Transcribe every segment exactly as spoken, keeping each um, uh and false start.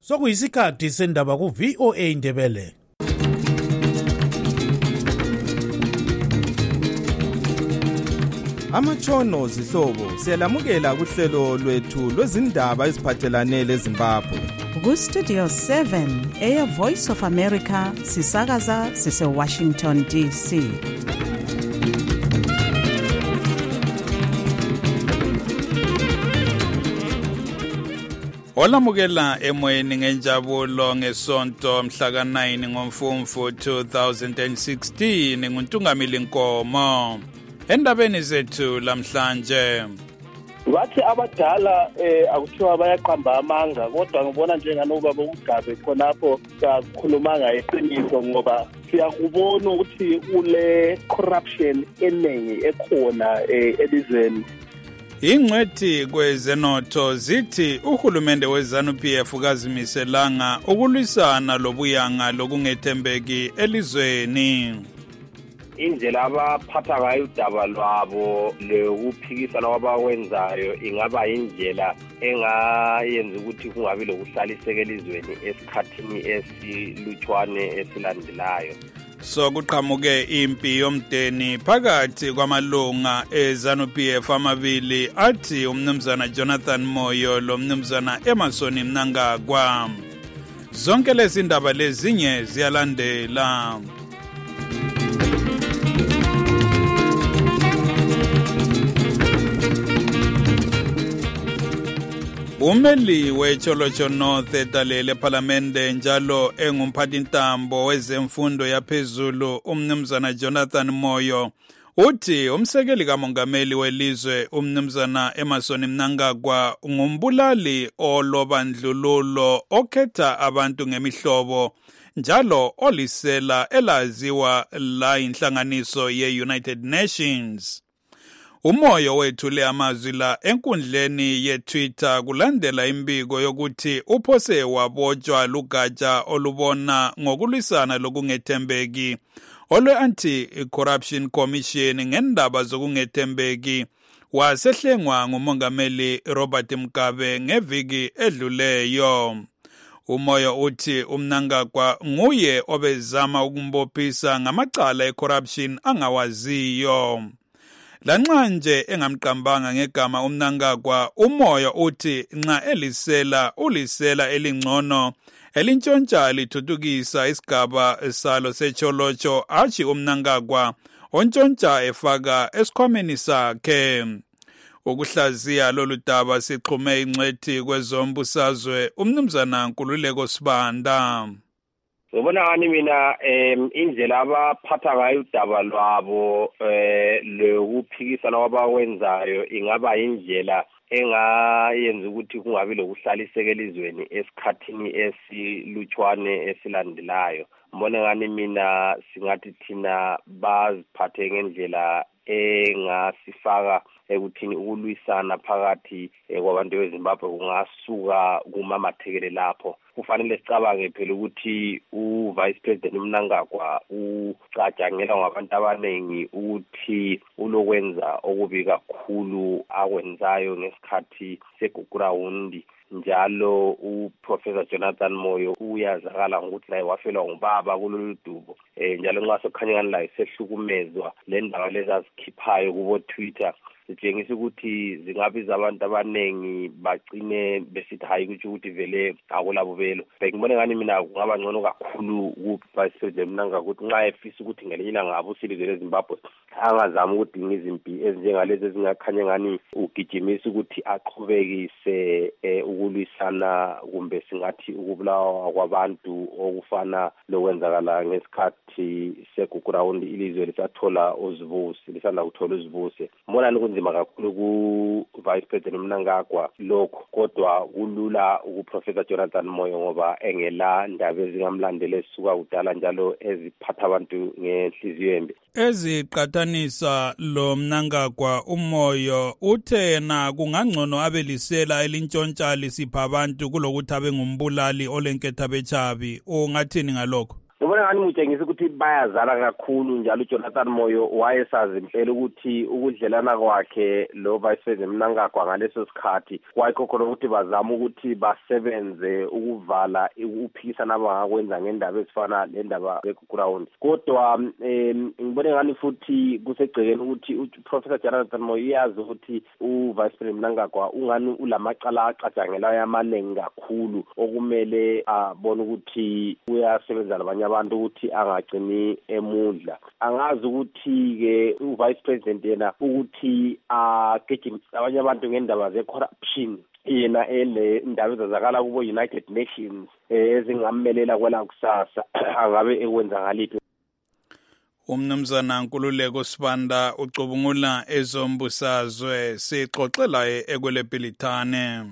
Sokuyisikhathi sendaba ku V O A Ndebele. Amatshono zihlobo siyalamukela kuhlelo lwethu lwezindaba eziphathelane leZimbabwe. Ku Studio seven Air Voice of America sisakaza sise Washington D C. Olamukela emoyeni ngenjabulo ngesonto mhla ka nine ngoMfumfu two thousand sixteen nguNtungamili Nkomo. Endabeni zethu lamhlanje bathi abadala eh akuthiwa bayaqamba amanga kodwa ngibona njengani ubaba uMgabe khonapho kakhulumanga iqiniso ngoba siyakubona ukuthi ule corruption enengi ekhona elizweni. Ingcwethi kwezenotho zithi uhulumende weZANU P F kazimiselanga ukulwisana lobuyanga lokungethembeki elizweni. Indlela abaphatha ngayo udaba lwabo lokuphikisana kwabakwenzayo ingaba indlela engayenza ukuthi kungabi lokuhlaliseka elizweni esikhathini esilutshwane esilandelayo. So kuqhamuke impi yomdeni phakathi kwamalunga eZANU P F amabili athi umnumzana Jonathan Moyo lo mnumzana Emmerson Mnangagwa. Zonke lezi ndaba lezinye ziyalandela. Umeli weCholocho North etalele parliamente njalo engumphathintambo wezemfundo yaphezulu umnumzana Jonathan Moyo uthi umsekeli kamongameli welizwe umnumzana Emmerson Mnangagwa ngumbulali olobandlululo okhetha abantu ngemihlobo njalo olisela elaziwa la inhlanganiso ye-United Nations. Umoyo wethule amazwi la enkundleni ye-Twitter kulandela imbiko yokuthi uphose wabotshwa lugatsha olubona ngokulwisana lokungethembeki olwe-Anti-Corruption Commission ngendaba zokungethembeki wasehlengwa ngumongameli Robert Mugabe ngeviki edluleyo. Umoyo uthi uMnangagwa nguye obezama ukumbophisa ngamacala e-corruption angawaziyo. Lanxa nje engamqambanga ngegama uMnangagwa, Umoyo uthi nxa elisela ulisela elingcono elintshontsha lithuthukisa isigaba salo seCholocho athi uMnangagwa ontshontsha efaka esikhwameni sakhe. Ukuhlaziya lolu daba sixhume ingcwethi kwezombusazwe umnumzana Nkululeko Sibanda. Ngibona ngani mina em indlela abaphatha ngayo udaba lwabo eh lokuphikisana kwabakwenzayo ingaba indlela engayenza ukuthi kungabi lokuhlaliseka elizweni esikhathini esilutshwane esilandelayo. Ngibona ngani mina singathi thina baziphathe ngendlela engasifaka ekuthini ukulwisana phakathi kwabantu beZimbabwe kungasuka kumamathekele lapho. Kufanele sicabange phela ukuthi uVice President Mnangagwa ucatshangela ngabantu abanengi ukuthi ulokwenza okubi kakhulu akwenzayo ngesikhathi segugurawundi. Njalo uProfessor Jonathan Moyo uyazakala ngokuthi la wafelwa ngubaba kulolu dubo eh njalo nxa sokhanyana la sehlukumezwa le ndaba lezazikhiphayo kubo Twitter sitshengisa ukuthi zingabiza abantu abanengi bagcine besithi hayi kuthi ukuthi vele akulabubelo. Ngibona ngani mina kungaba ngcono kakhulu kuVice President Mnangagwa ukuthi nxa efisa ukuthi ngelinye ilanga abusilizwe leZimbabwe angazama ukudinga izimpi ezinjengalezi ezingakhanya ngani ugijimisa ukuthi aqhubekise ukulwisana kumbe singathi ukubulawa kwabantu okufana lokwenzakala ngesikhathi segugurawundi ilizwe lisathola uzivusi lisanda kuthola uzivusi. Mbona kunzima kakhulu ku-Vice President Mnangagwa lokho kodwa kulula ukuProfessor Jonathan Moyo ngoba engela ndaba ezingamlandela esisuka kudala njalo eziphatha abantu ngenhliziyo embi. Eziqathanisa lo Mnangagwa Umoyo uthe na kungangcono abelisela elintshontsha lisipha abantu kulokuthi abe ngumbulali olenketha bechabi. Ungathini ngalokho? ngibona ngani ngitshengisa ukuthi bayazana kakhulu njalo uJonathan Moyo wayesazi impela ukuthi ukudlelana kwakhe lo Vice President Mnangagwa ngaleso sikhathi kwayikho khona ukuthi bazama ukuthi basebenze ukuvala ukuphikisana abangakwenza ngendaba ezifana lendaba eGround. Kodwa ngibona ngani futhi kusegcekeni ukuthi uProfessor Jonathan Moyo yazi ukuthi uVice President Mnangagwa ungani ulamaqala aqajangelayo amaningi kakhulu okumele abone ukuthi uyasebenza labanye abantu ukuthi angagcini emudla. Angazi ukuthi ke uVice President yena ukuthi agejimisa abanye abantu ngendaba ze-corruption yena ele indaba ezazakala kubo United Nations ezingamelela kwela kusasa angabe ekwenza ngaliphi. Umnumzana Nkululeko Sibanda ucubungula ezombusazwe sixoxela ekwelePilitane.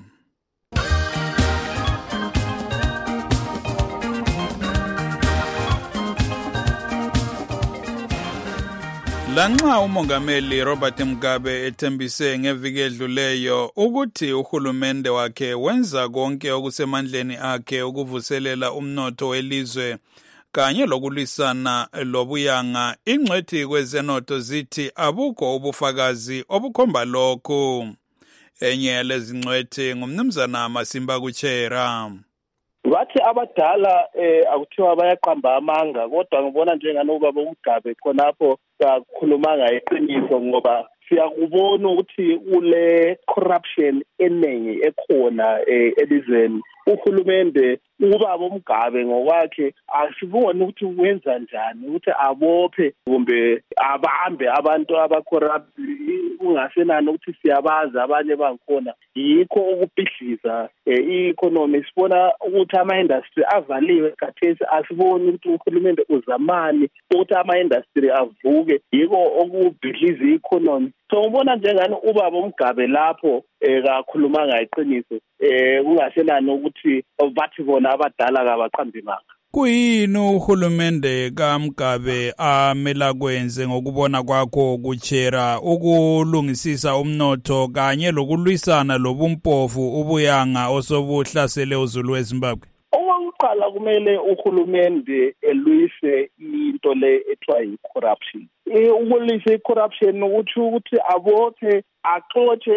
Lanxa umongameli Robert Mugabe ethembise ngeviki edluleyo ukuthi uhulumende wakhe wenza konke okusemandleni akhe ukuvuselela umnotho welizwe kanye lokulwisana lobuyanga, ingcwethi kwezenotho zithi abukho ubufakazi obukhomba lokho. Enye yalezingcwethi ngumnumzana Masimba Kuchera. Bathi abadala eh akuthiwa bayaqamba amanga, kodwa ngibona njengani ubaba uMgabe khonapho kakhuluma ngayiqiniso ngoba siyakubona ukuthi ule corruption enengi ekhona elizweni. Uhulumende ubaba uMgabe ngokwakhe asiboni ukuthi wenza njani ukuthi abophe kumbe abambe abantu abacorrupt, ungasenani ukuthi siyabaza abanye bangikhona. Yikho ukubhidliza i-economy. Sibona ukuthi ama-industry avaliwe khathesi, asiboni ukuthi uhulumende uzamani ukuthi ama-industry avuke. Yikho okubhidliza i-economy. So ngibona njengani ubaba uMgabe lapho kakhuluma ngayiqiniso kungasenani ukuthi bathi bona abadala kabaqambi manga. Kuyini uhulumende kaMgabe amela kwenze ngokubona kwakho Kuchera ukulungisisa umnotho kanye lokulwisana lobumpofu ubuyanga osobuhlasele uZulu weZimbabwe? Okokuqala kumele uhulumende elwise into le ethiwa yi-corruption. Ukulwisa i-corruption ukuthi ukuthi abothe axotshe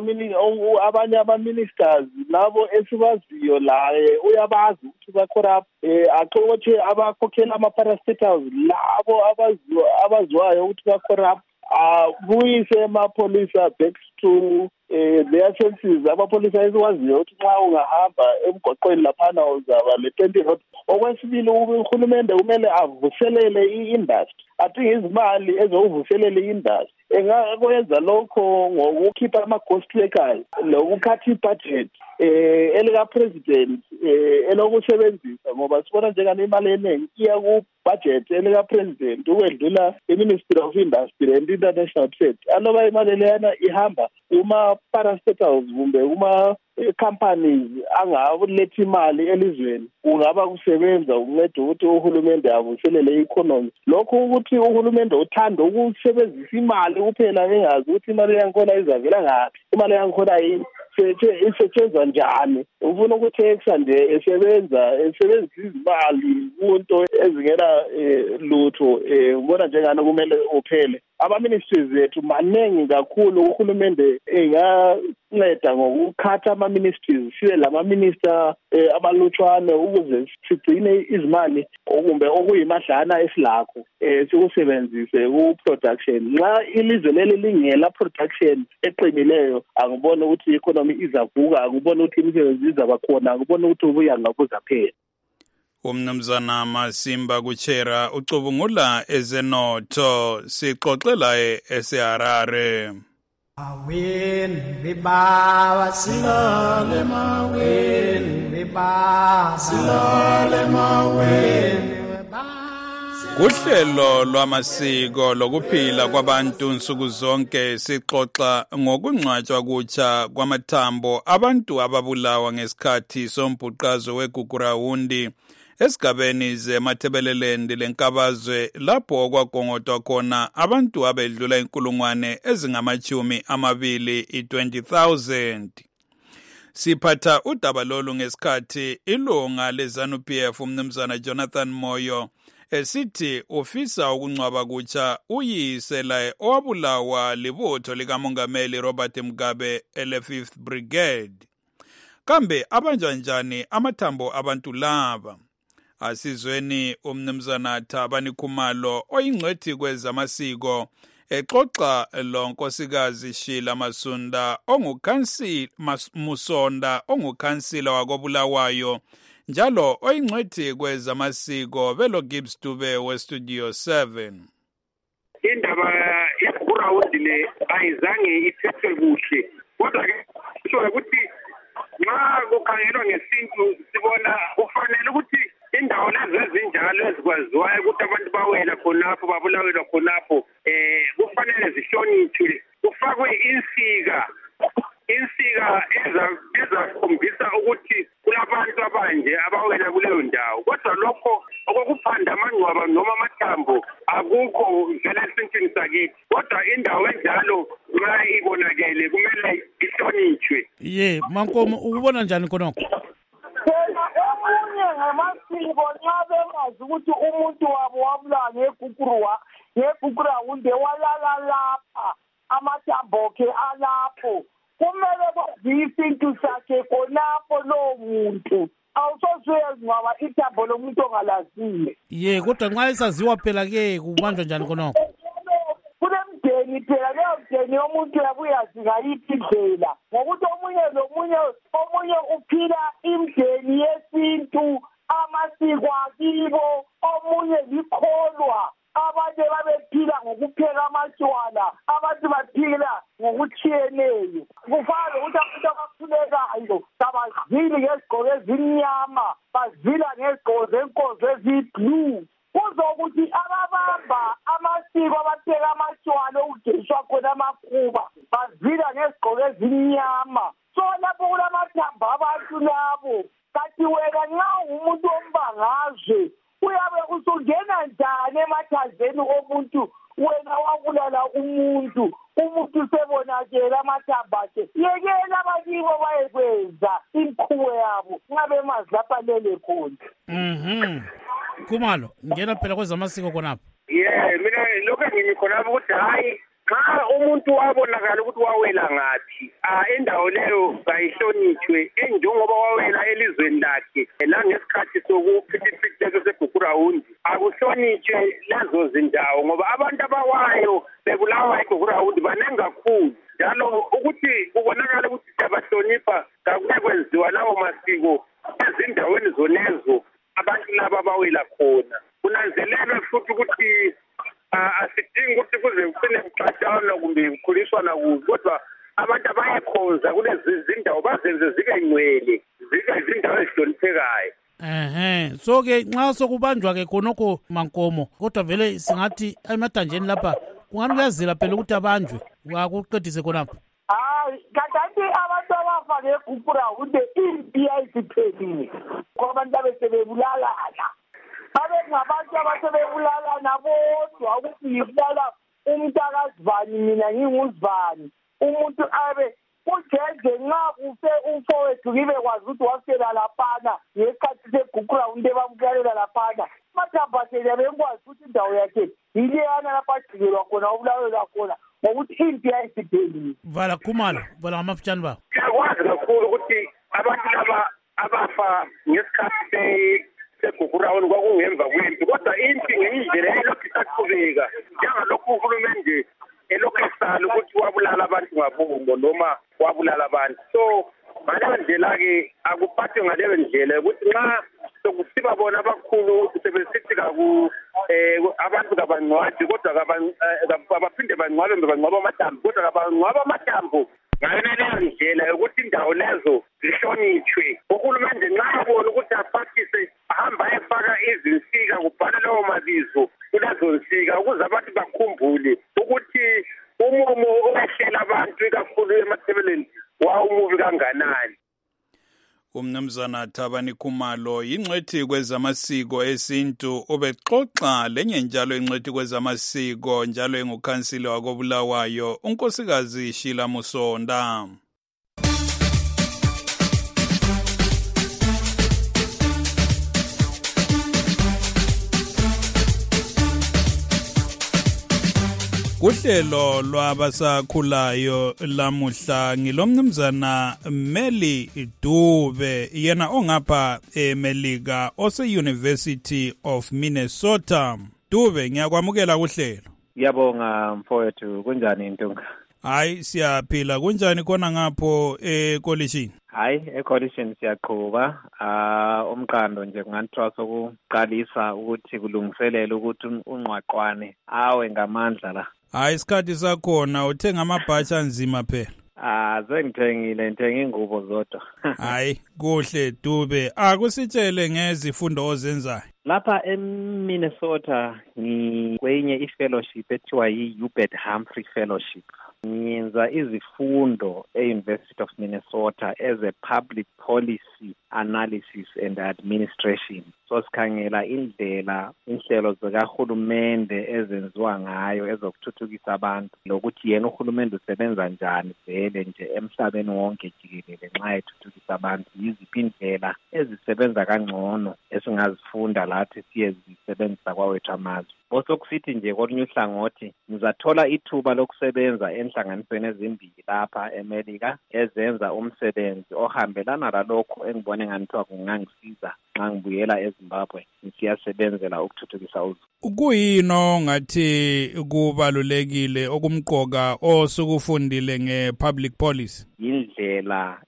abanye ama-ministers labo esibaziyo la uyabazi ukuthi ba-corrupt, axotshe abakhokhela ama-parastatals labo abaziwayo ukuthi ba-corrupt, abuyise amapholisa back to their senses. Amapholisa esiwaziyo ukuthi nxa ungahamba emgwaqweni laphana uzaba le-twenty rod. Okwesibili uhulumende kumele avuselele i-industry, athi izimali ezovuselela i-industry. Engakwenza lokho ngokukhipha ama-ghost workers lokukhatha i-budget elika president elokusebenzisa, ngoba sibona njengani imali eningi iya ku-budget elika president ukwedlula i-Ministry of Industry and International Trade. Aloba imali leyana ihamba kuma-parastatals kumbe kuma-companies angaletha imali elizweni, kungaba kusebenza ukunceda ukuthi uhulumende avuselele i-economy. Lokho ukuthi uhulumende uthanda ukusebenzisa imali kuphela engazi ukuthi imali yankhona izavela ngaphi, imali yankhona yini isetshenzwa njani. Ufuna ukuthi nje esebenza esebenzisa izimali kunto ezingena lutho. Ubona njengani kumele uphele ama-ministries zethu maningi kakhulu. Uhulumende enganceda ngokukhatha ama-ministries, sibe lama-minister abalutshwane ukuze sigcine izimali okumbe okuyimadlana esilakho sikusebenzise ku-production. Nxa ilizwe leli lingela production eqinileyo, angibona ukuthi i-economy izavuka, angibona ukuthi imisebenzi izaba khona, angibona ukuthi ubuyanga buzaphela. Umnumzana Masimba Kuchera ucubungula ezenotho sixoxela eseHarare. Awin biba silale mawin biba silale mawin. Kuhlelo lwamasiko lokuphila kwabantu nsuku zonke sixoxa ngokungcwatshwa kutsha kwamathambo abantu ababulawa ngesikhathi sombhuqazo weGugurawundi esigabeni zeMathebeleland lenkabazwe lapho okwagongodwa khona abantu abedlula inkulungwane ezingamachumi amabili i-twenty thousand. Siphatha udaba lolu ngesikhathi ilunga leZANU P F umnumzana Jonathan Moyo esithi ufisa ukungcwaba kutsha uyise la owabulawa libutho likamongameli Robert Mugabe ele fifth Brigade. Kambe abanjani amathambo abantu laba? Asizweni umnumzana Thabani Khumalo oyingcwethi kwezamasiko exoxa lo nkosikazi Sheila Masunda ongukhansila Musonda ongukhansila wakobulawayo njalo oyingcwethi kwezamasiko Velo Gibbs Dube we Studio seven. Indaba yeGurawundi le ayizange ithethwe kuhle kodwa ke kusho ukuthi nxa kukhangelwa ngesintu sibona kufanele ukuthi indawo lezi ezinjalo ezikwaziwayo ukuthi abantu bawela khonapho babulawelwa khonapho eh kufanele zihlonitshwe kufakwe insika insika eza ezakhombisa ukuthi kulabantu abanje abawela kuleyo ndawo kodwa lokho okuphanda amangcwaba noma amathambo akukho vele esintwini sakithi kodwa indawo enjalo nxa ibonakele kumele ihlonitshwe. Ye Mankomo ukubona njani khonokho? Omunye ngamasiko nxa bengazi ukuthi umuntu wabo wabulawa ngeGuguruwa ngeGugurawundi walala lapha amathambo ke alapho kumele kwaziwe isintu sakhe khonapho lowo muntu awusozuyezingcwaba ithambo lomuntu ongalaziyo. Ye kodwa nxa esaziwa phela ke kubanjwa njani khonokho? Kulemdeni phela leyo mdeni yomuntu yabuyazi ngayiphi indlela ngokuthi omunye lomunye omunye uphila imdeni yesintu amasiko akibo omunye likholwa abanye babephila ngokupheka amatshwala abantu baphila ngokutshiyeneyo kufana ukuthi abantu abakhulekayo kabazili ngezigqoko ezimnyama bazila ngezigqoko zenkonzo eziyi-blue kuzokuthi ababamba amasiko abapheka amatshwala okugejiswa khona amakhuba bazila ngezigqoko ezimnyama so lapho kulamathambo abantu labo kanti wena nxa umuntu ombangazwe uyabe usungena njani emathazeni omuntu wena wabulala umuntu umuntu sebonakele amathambo akhe yekela abakibo bayekwenza imkhubo yabo nxa bemazi lapha lele khona. Mhm. Khumalo ngena phela kwezamasiko khonapho. Yeah mina lokho ngimi khonapho ukuthi hayi xa umuntu wabonakala ukuthi wawela ngathi ah indawo leyo kayihlonitshwe enjengoba wawela elizweni lakhe la ngesikhathi sokuphithiphithi seGugurawundi akuhlonitshwe lezo zindawo ngoba abantu abawayo bebulawa eGugurawundi banengi kakhulu njalo ukuthi kubonakala ukuthi siyabahlonipha kakwenziwa lawo masiko ezindaweni zonezo abantu laba bawela khona kunanzelelwe futhi ukuthi asidingi ukuthi kuze kuphele kuxatshana kumbe kukhuliswana kuzo kodwa abantu abayekhonza kulezi zindawo bazenze zibe ngcwele zibe izindawo ezihloniphekayo. Ehe so ke nxa sokubanjwa ke khonokho Mankomo kodwa vele singathi emadanjeni lapha kungani kuyazela phela ukuthi abanjwe akuqedise khonapho. Hayi kanti abantu abafa ngeGugurawundi impi ayisiphelile ngoba abantu abesebebulalana babe ngabantu abasebebulalana bodwa ukuthi ngibulala umntakazivani mina nginguzivani umuntu abe ujeje nxa kufe umfowethu ngibe kwazi ukuthi wafela laphana ngesikhathi seGugurawundi bambukalela laphana amathambo akhe bengikwazi ukuthi indawo yakhe yileyana lapho ajikelwa khona ubulawelela khona ngokuthi impi ayisiphelile. Vala Khumalo vala ngamafutshane babo. Siyakwazi kakhulu ukuthi abantu laba abafa ngesikhathi seGugurawundi kwakungemva kwempi kodwa impi ngendlela elokhu isaqhubeka njengalokhu uhulumende elokhu esala ukuthi wabulala abantu ngabumbo noma wabulala abantu so ngaleyo ndlela-ke akuphathwe ngaleyo ndlela ukuthi nxa sokusiba bona abakhulu sebesithi kaku um abantu kabangcwabi kodwa abaphinde bangcwabe mbe bangcwaba amathambo kodwa kabangcwaba amathambo ngayona leyo ndlela yokuthi indawo lezo zihlonitshwe uhulumende nxa abona ukuthi aphathise ahamba ayefaka izinsika kubhala lawo mabizo kulezo nsika ukuze abantu bakhumbule ukuthi umumo owehlela abantu ikakhulu emathebeleni wawumubi kanganani. Umnumzana Thabani Khumalo yingcwethi kwezamasiko esintu ubexoxa lenye njalo ingcwethi kwezamasiko njalo engukhansila wakobulawayo unkosikazi Sheila Musonda. Kuhlelo lwabasakhulayo lamuhla ngilomnumzana Meli Dube yena ongapha eMelika ose University of Minnesota. Dube ngiyakwamukela kuhlelo. Ngiyabonga mfowethu, kunjani Ntunga? Hayi siyaphila, kunjani khona ngapho ekolishini? Hayi ekolishini siyaqhuba, ah umqando nje kungathiwa sokuqalisa ukuthi kulungiselela ukuthi unqwaqwane awe ngamandla la. Hayi isikhathi sakhona uthenga amabhashi anzima phela. Ah sengithengile, ngithenga ingubo zodwa. Hayi kuhle Dube, akusitshele ngezifundo ozenzayo. Lapha eMinnesota ngikwenye i-fellowship ethiwa yi-Hubert Humphrey Fellowship. Ngiyenza izifundo e-University of Minnesota as a public policy analysis and administration. So sikhangela indlela inhlelo zikahulumende ezenziwa ngayo ezokuthuthukisa abantu lokuthi yena uhulumende usebenza njani vele nje emhlabeni wonke jikelele nxa ethuthukisa abantu, yiziphi indlela ezisebenza kangcono esingazifunda lathi siye zisebenzisa kwawethu amazwe. Bosokusithi nje kolunye uhlangothi ngizathola ithuba lokusebenza enhlanganisweni ezimbili lapha eMelika ezenza umsebenzi ohambelana lalokho engibone nganithiwa kungangisiza nxa ngibuyela eZimbabwe ngiyasebenzela ukuthuthukisa uzwe. Kuyino ngathi kubalulekile okumqoka osukufundile ngepublic policy? Indlela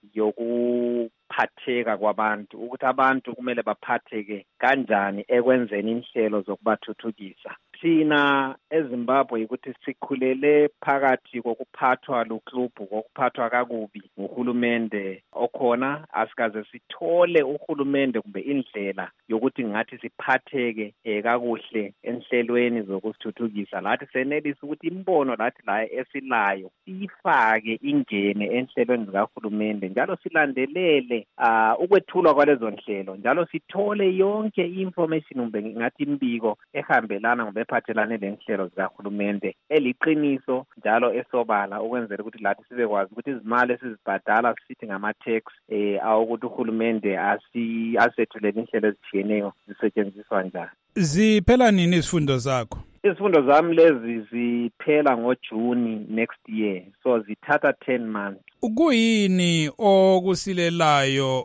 yokuphatheka kwabantu, ukuthi abantu kumele baphatheke kanjani ekwenzeni inhlelo zokubathuthukisa. Thina eZimbabwe ukuthi sikhulele phakathi kokuphathwa luklubhu, kokuphathwa kakubi nguhulumende okhona, asikaze sithole uhulumende kumbe indlela yokuthi ngathi siphatheke eh, kakuhle enhlelweni zokusithuthukisa. Lathi senelisa ukuthi imbono lathi la esilayo siyifake ingene enhlelweni zikahulumende, njalo silandelele uh, ukwethulwa kwalezo nhlelo, njalo sithole yonke information kumbe ngathi imbiko ehambelana kumbe ephathelane lenhlelo zikahulumende eliqiniso njalo esobala, ukwenzela ukuthi lathi sibekwazi ukuthi izimali esizibhadala sithi ngama-tax eh awukuthi uhulumende asi asethulele inhlelo ezitshiyeneyo zisetshenziswa njani. Ziphela nini izifundo zakho? Izifundo zami lezi ziphela ngoJuni next year, so zithatha ten months. Ukuyini okusilelayo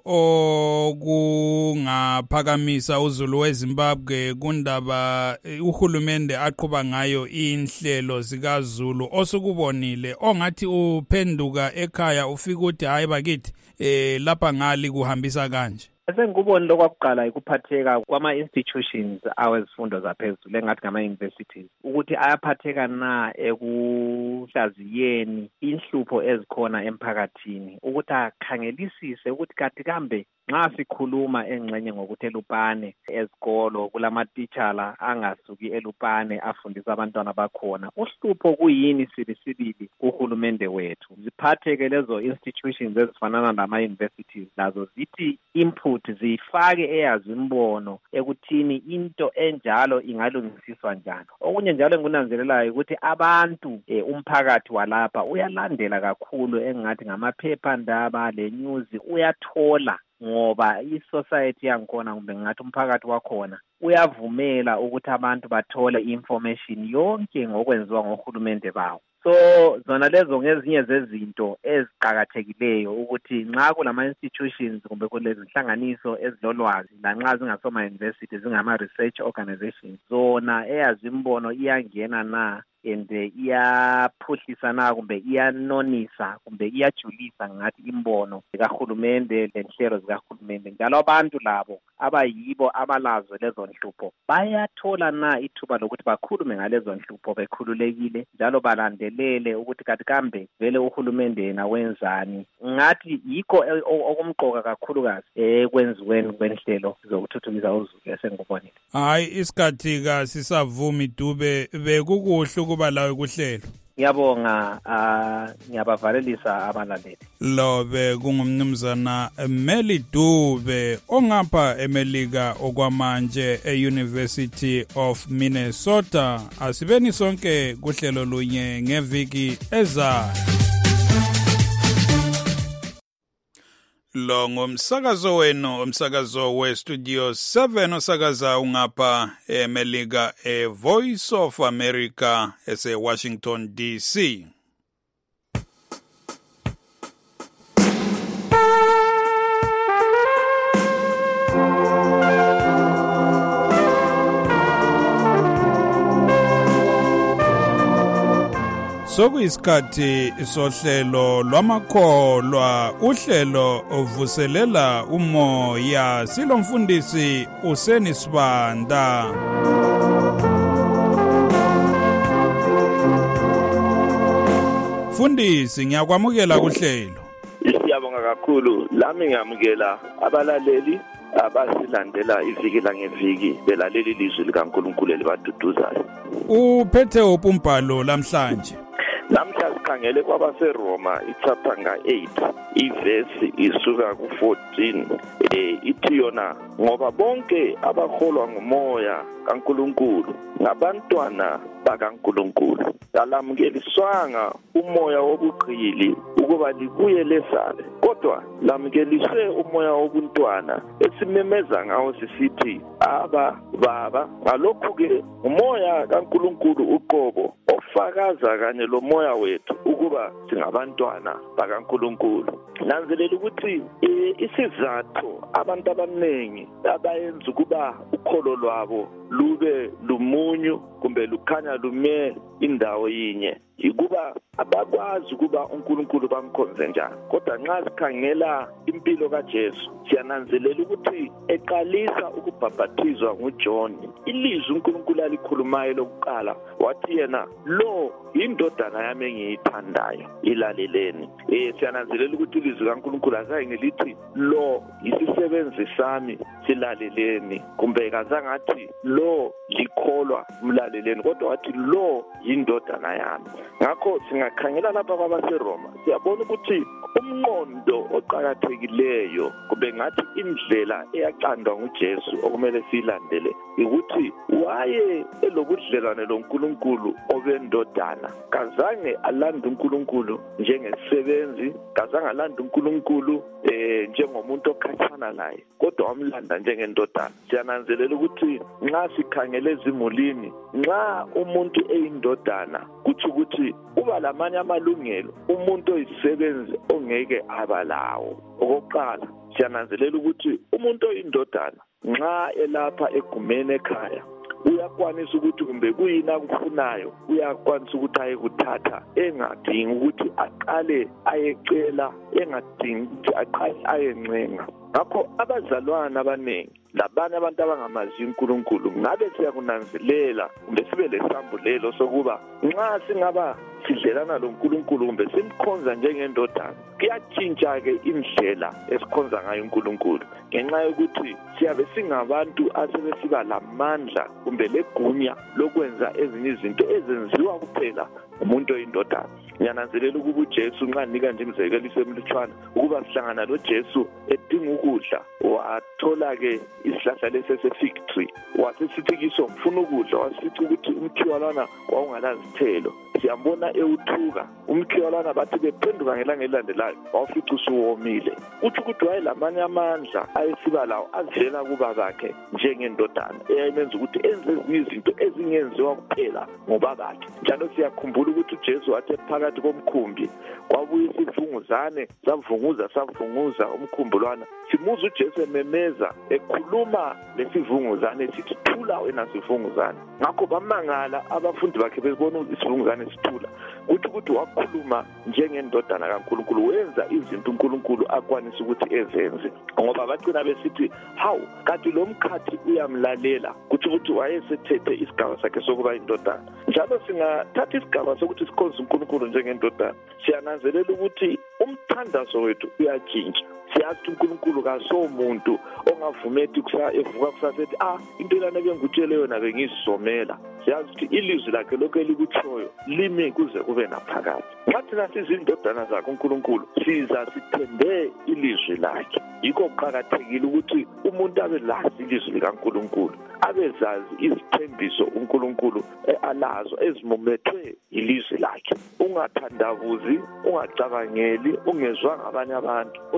okungaphakamisa uzulu weZimbabwe kundaba uhulumende aqhuba ngayo inhlelo zikaZulu osukubonile ongathi uphenduka ekhaya ufika ukuthi hayi bakithi eh lapha ngali kuhambisa kanje? Esengikubona lokwakuqala ikuphatheka kwama-institutions awezifundo zaphezulu engathi ngama-universities ukuthi ayaphatheka na ekuhlaziyeni inhlupho ezikhona emphakathini, ukuthi akhangelisise ukuthi kathi kambe nxa sikhuluma engxenye ngokuthi elupane ezikolo kulamatitshala angasuki elupane afundisa abantwana bakhona, uhlupho kuyini sibisibili kuhulumende wethu. Ziphatheke lezo institutions ezifanana nama-universities lazo zithi input zifake eyazi imbono ekuthini into enjalo ingalungisiswa njani. Okunye njalo engunanzelelayo ukuthi abantu eh, umphakathi walapha uyalandela kakhulu engathi ngamaphepha ndaba le news uyathola, ngoba i-society yangikhona kumbe ngathi umphakathi wakhona uyavumela ukuthi abantu bathole information yonke ngokwenziwa ngohulumende bawo. So zona lezo ngezinye zezinto eziqhakathekileyo ukuthi nxa kulama institutions kumbe kulezi nhlanganiso ezilolwazi lanxa zingasoma university zingama research organizations, zona eyazi imbono iyangena na and iyaphuhlisa na kumbe iyanonisa kumbe iyajulisa ngathi imbono zikahulumende lenhlelo zikahulumende, njalo abantu labo abayibo abalazo lezo nhlupho bayathola na ithuba lokuthi bakhulume ngalezo nhlupho bekhululekile, njalo balandelele ukuthi kathi kambe vele uhulumende yena wenzani. Ngathi yikho okumqoka kakhulukazi ekwenziweni kwenhlelo zokuthuthukisa uzulu esengikubonile. Hayi isikhathi ka sisavumi Dube bekukuhle ukuba lawe kuhlelo. Ngiyabonga, uh, ngiyabavalelisa abalaleli. Lobe kungumnumzana Meli Dube ongapha eMelika okwamanje e-University of Minnesota. Asibeni sonke kuhlelo lunye ngeviki ezayo. lo ngumsakazo wenu umsakazo we-studio seven osakaza ungapha eMelika e-Voice of America ese-Washington D C. Sokuyisikhathi sohlelo lwamakholwa, uhlelo ovuselela umoya. Silomfundisi uSeni Sibanda. Fundisi, ngiyakwamukela kuhlelo. Siyabonga kakhulu. Lami ngiyamukela abalaleli abasilandela iviki langeviki belalela ilizwi likaNkulunkulu elibaduduzayo. Uphethe upumbhalo lamhlanje. Namhla sikhangele kwabaseRoma ichapter nga eight, ivesi isuka ku fourteen, eh ithi yona ngoba bonke abakholwa ngomoya kaNkulunkulu ngabantwana bakaNkulunkulu. Alamukeliswanga umoya wobuqili ukuba libuye lesale, kodwa lamukeliswe umoya wobuntwana esimemeza ngawo sisithi aba baba. Ngalokhu-ke umoya kaNkulunkulu uqobo ofakaza kanye lo moya wethu ukuba singabantwana bakaNkulunkulu. Nanzelela ukuthi isizathu abantu abaningi abayenza ukuba ukholo lwabo lube lumunyu kumbe lukhanya lume indawo yinye yikuba abakwazi ukuba uNkulunkulu bamkhonze njani. Kodwa nxa sikhangela impilo kaJesu siyananzelela ukuthi eqalisa ukubhaphathizwa nguJohn, ilizwi uNkulunkulu alikhulumayo lokuqala wathi yena lo indodana yami engiyithandayo, ilaleleni. Eh siyananzelela ukuthi ilizwi kaNkulunkulu azange lithi lo yisisebenzi sami, silaleleni, kumbe kazangathi lo likholwa mlaleleni, kodwa wathi lo yindodana yami. Ngakho singakhangela lapha kwabaseRoma siyabona ukuthi umqondo oqhakathekileyo kumbe ngathi indlela eyaqandwa nguJesu okumele silandele ukuthi waye elobudlelwane loNkulunkulu obendodana. Kazange alanda uNkulunkulu njengesisebenzi, kazange alanda uNkulunkulu eh njengomuntu okhathana naye, kodwa wamlanda njengendodana. Siyananzelela ukuthi nxa sikhangele ezimulini, nxa umuntu eyindodana kuthi ukuthi uba lamanye amalungelo umuntu oyisisebenzi ongeke abalawo. Okokuqala siyananzelela ukuthi umuntu oyindodana nxa elapha egumeni ekhaya uyakwanisa ukuthi kumbe kuyini akufunayo uyakwanisa ukuthi aye kuthatha engadingi ukuthi aqale ayecela, engadingi ukuthi aqale ayencenga. Ngakho abazalwana abaningi labanye abantu abangamazi uNkulunkulu ngabe siyakunanzelela kumbe sibe lesambulelo sokuba nxa singaba sidlelana loNkulunkulu kumbe simkhonza njengendodana, kuyatshintsha-ke indlela esikhonza ngayo uNkulunkulu ngenxa yokuthi siyabe singabantu asebesiba lamandla kumbe legunya lokwenza ezinye izinto ezenziwa kuphela umuntu oyindodana. Ngiyananzelela ukuba uJesu nxa nika nje imizekeliso emlutshwana ukuba sihlangana loJesu edinga ukudla, wathola-ke isihlahla lesese-fig tree, wasesithi kiso ngifuna ukudla, wasithi ukuthi umkhiwa lwana wawungalazithelo. Siyambona ewuthuka umkhiwa lwana, bathi bephenduka ngelanga elilandelayo wawufica usuwomile. Uthi ukuthi wayelamanye amandla ayesiba lawo azivela kubabakhe njengendodana eyayimenza ukuthi enze ezinye izinto ezingenziwa kuphela ngobabakhe. Njalo siyakhumbula ukuthi uJesu wathi phakathi komkhumbi kwabuye isivunguzane savunguza savunguza umkhumbulwana. Simuza uJesu ememeza ekhuluma lesivunguzane sithi thula wena sivunguzane. Ngakho bamangala abafundi bakhe bebona isivunguzane sithula. Kuthi ukuthi wakhuluma njengendodana kaNkulunkulu, wenza izinto uNkulunkulu akwanisa ukuthi ezenze. Ngoba bacina besithi hawu kanti lo mkhathi uyamlalela, kuthi ukuthi wayesethethe isigaba sakhe sokuba indodana. Njalo singathatha isigaba sokuthi sikhonze uNkulunkulu njengendodana. Siyananzelela ukuthi umthandazo wethu uyatshintsha. Siyazi ukuthi uNkulunkulu kasomuntu ongavumethi kusa evuka kusasethi ah into lana bengutshele yona bengizisomela. Siyazi ukuthi ilizwi lakhe lokho elikutshoyo limi kuze kube naphakade. Ngathi nasizindodana zakhe uNkulunkulu siza sithembe ilizwi lakhe. Yikho kuqhakathekile ukuthi umuntu abe lazi ilizwi likaNkulunkulu, abezazi izithembiso uNkulunkulu alazo ezimumethwe ilizwi lakhe. Ungathandabuzi, ungacabangeli, ungezwa ngabanye abantu, kodwa kumele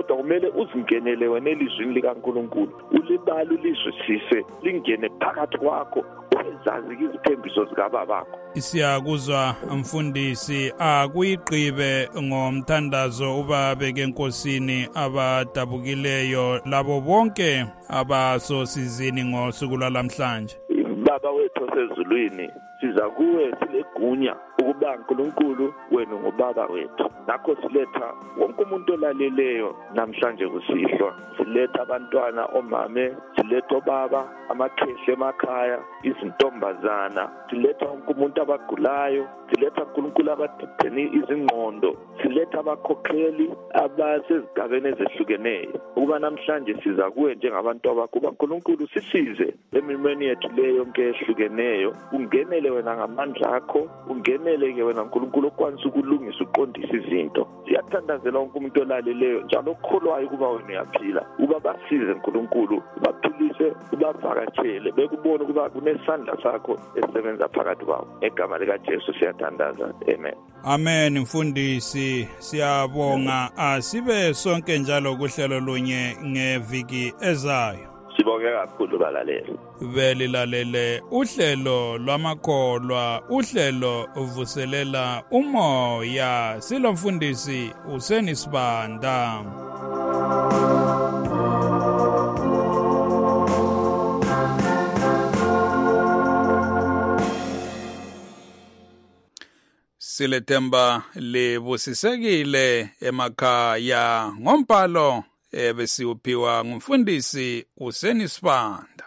kumele uzingenele wena elizwini likaNkulunkulu ulibala ulizwisise lingene phakathi kwakho uzazi izithembiso zikababakho. Siyakuzwa mfundisi, akuyiqibe ngomthandazo ubabeke enkosini abadabukileyo labo bonke abasosizini ngosuku lwalamhlanje. Baba wethu osezulwini, siza kuwe silegunya ukuba uNkulunkulu wena ngubaba wethu. Nakho siletha wonke umuntu olaleleyo namhlanje kusihlwa. Siletha abantwana, omame, siletha obaba, amakhehle emakhaya, izintombazana, siletha wonke umuntu abagulayo, siletha uNkulunkulu abadidene izingqondo, siletha abakhokheli abasezigabeni ezehlukeneyo. Ukuba namhlanje siza kuwe njengabantu abakho uNkulunkulu sisize emimeni yethu leyo yonke ehlukeneyo. Ungenele wena ngamandla akho, ungenele ke wena uNkulunkulu okwanisa ukulungisa uqondisa izinto. Siyathandazela wonke umuntu olaleleyo njalo okholwayo ukuba wena uyaphila. Uba basize uNkulunkulu, baphilise, ubavakatshele, bekubona ukuba kunesandla sakho esisebenza phakathi kwabo. Egama lika Jesu siyathandaza. Amen. Amen mfundisi, siyabonga. Asibe sonke njalo kuhlelo lunye ngeviki ezayo. Sibonge kakhulu balaleli. Belilalele uhlelo lwamakholwa, uhlelo uvuselela umoya. Silo mfundisi usenisibanda. Silethemba libusisekile emakhaya ngombhalo ebesiuphiwa ngumfundisi usenisibanda.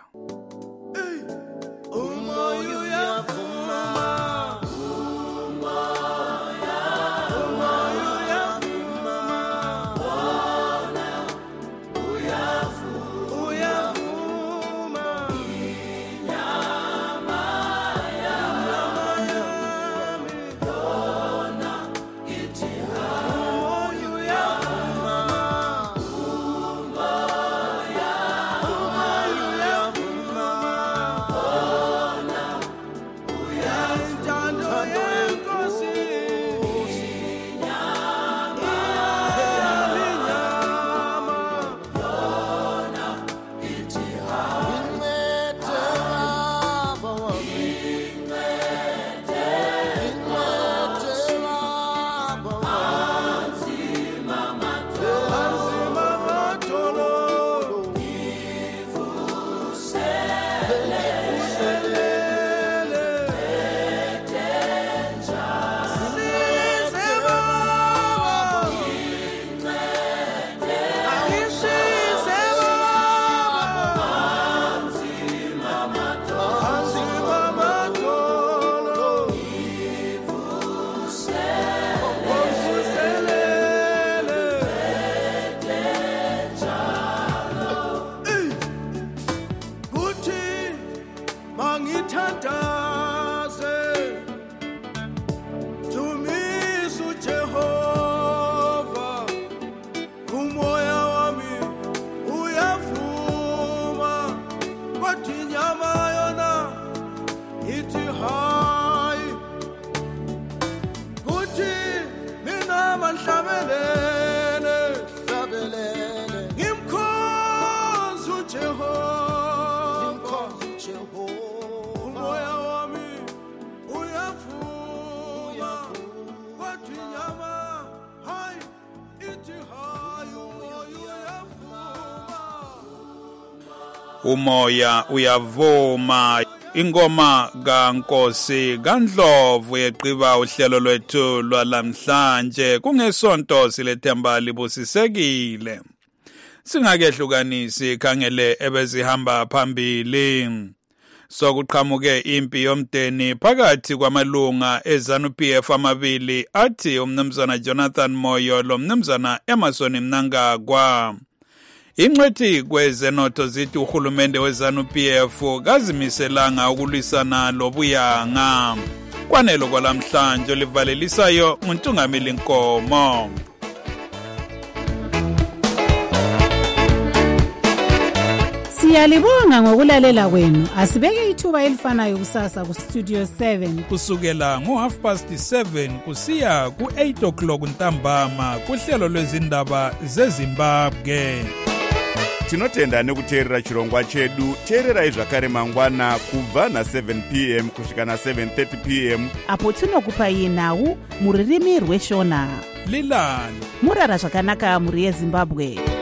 Umoya uyavuma. Ingoma kaNkosi kaNdlovu yeqiba uhlelo lwethu lwalamhlanje. Kungesonto silethemba libusisekile. Singakehlukanisi khangele ebezihamba phambili. Sokuqhamuke impi yomdeni phakathi kwamalunga eZANU-P F amabili athi umnumzana Jonathan Moyo lo mnumzana Emerson Mnangagwa. Ingcwethi kwezenotho zithi uhulumende weZANU-P F kazimiselanga ukulwisana lobuyanga. Kwanelo kwalamhlanje livalelisayo uNtungameli Siyalibonga ngokulalela kwenu. Asibeke ithuba elifanayo kusasa ku Studio seven kusukela ngo half past seven kusiya ku eight o'clock ntambama kuhlelo lwezindaba zeZimbabwe. Tinotenda nekuteerera chirongwa chedu. Teererai zvakare mangwana kubva na seven p m kusvika na seven thirty p m apo tinokupai nhau muririmi rweshona. Lilani Murara zvakanaka muri yeZimbabwe.